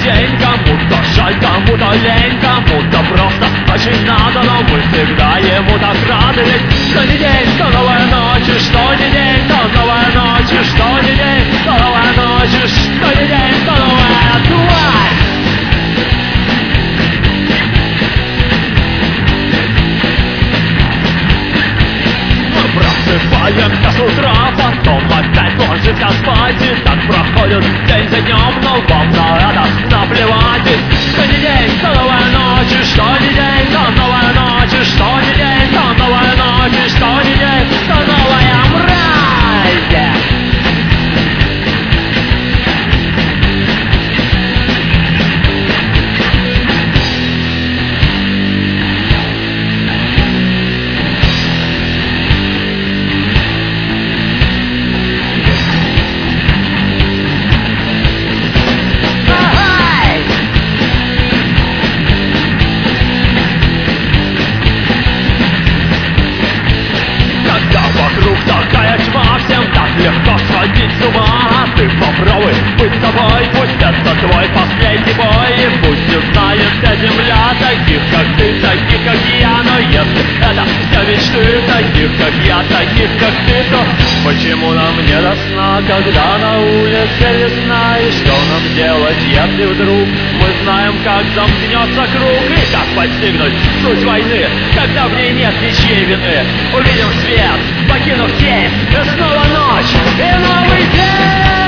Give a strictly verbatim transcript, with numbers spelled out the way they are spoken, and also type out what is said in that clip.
день, кому-то жаль, кому-то лень, кому-то просто очень надо, но мы всегда ему так рады. Ведь что не день, что новая ночь, и что не день, то новая ночь, и что не день, то новая ночь, и что не день, то новая тварь. Мы просыпаемся с утра, потом опять ложимся спать, и так проходит день за днем, но вам на это наплевать. Ведь что не день, то новая ночь, и что не день, то новая ночь, и что не день, то новая ночь, и что не день, то новая мразь. Легко сходить с ума, ты попробуй быть собой. Пусть это твой последний бой, и пусть узнает вся земля таких, как ты, таких, как я. Но если это все мечты таких, как я, таких, как ты, то почему нам не до сна, когда на улице весна? И что нам делать, если вдруг мы знаем, как замкнется круг? И как постигнуть суть войны, когда в ней нет ничьей вины? Увидим свет, покинув тень, и снова ночь, и новый день.